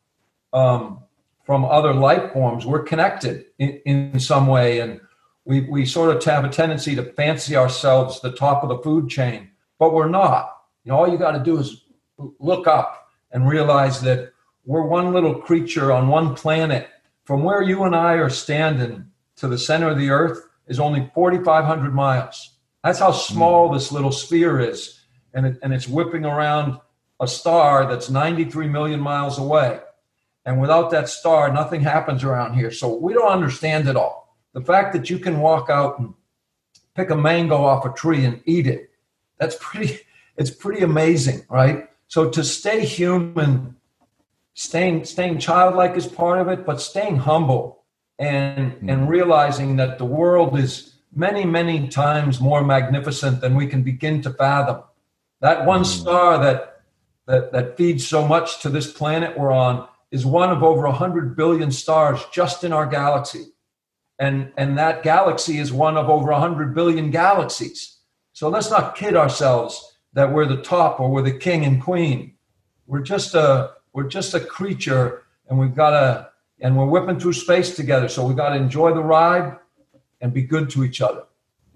other life forms. We're connected in some way, and we sort of have a tendency to fancy ourselves the top of the food chain, but we're not. All you got to do is look up and realize that we're one little creature on one planet. From where you and I are standing to the center of the earth is only 4,500 miles. That's how small this little sphere is, and it's whipping around a star that's 93 million miles away. And without that star, nothing happens around here. So we don't understand it all. The fact that you can walk out and pick a mango off a tree and eat it, it's pretty amazing, right? So to stay human staying childlike is part of it, but staying humble and realizing that the world is many, many times more magnificent than we can begin to fathom. That one star that feeds so much to this planet we're on is one of over 100 billion stars just in our galaxy. And that galaxy is one of over 100 billion galaxies. So let's not kid ourselves that we're the top or we're the king and queen. We're just a creature, and we're whipping through space together. So we got to enjoy the ride and be good to each other.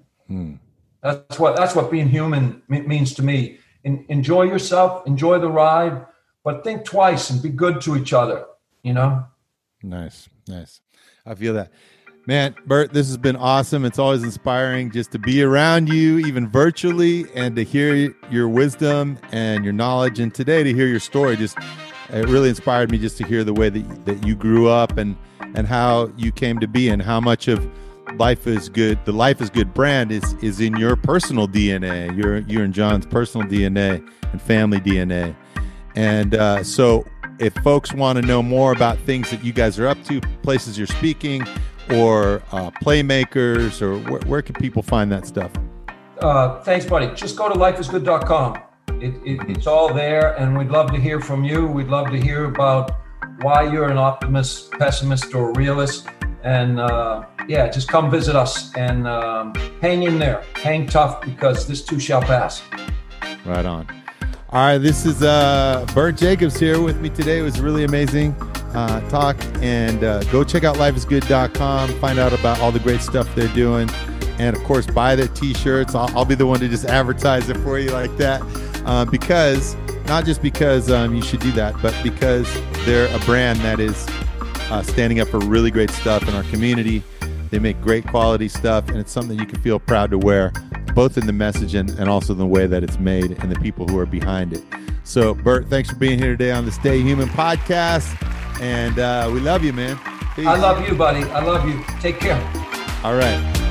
That's what being human means to me. Enjoy yourself, enjoy the ride, but think twice and be good to each other, you know? Nice. I feel that. Man, Bert, this has been awesome. It's always inspiring just to be around you, even virtually, and to hear your wisdom and your knowledge. And today to hear your story, it really inspired me just to hear the way that you grew up and how you came to be and how much of Life is Good, the Life is Good brand is in your personal DNA, your and John's personal DNA and family DNA. And so if folks want to know more about things that you guys are up to, places you're speaking, or playmakers, or where can people find that stuff? Thanks, buddy. Just go to lifeisgood.com. It's all there, and we'd love to hear from you. We'd love to hear about why you're an optimist, pessimist, or realist. And just come visit us and hang in there. Hang tough, because this too shall pass. Right on. All right, this is Bert Jacobs here with me today. It was really amazing talk. And go check out lifeisgood.com. Find out about all the great stuff they're doing. And, of course, buy their T-shirts. I'll be the one to just advertise it for you like that. Because, not just because you should do that, but because they're a brand that is standing up for really great stuff in our community. They make great quality stuff, and it's something you can feel proud to wear, both in the message and also the way that it's made and the people who are behind it. So, Bert, thanks for being here today on the Stay Human podcast, and we love you, man. Peace. I love you, buddy. I love you. Take care. All right.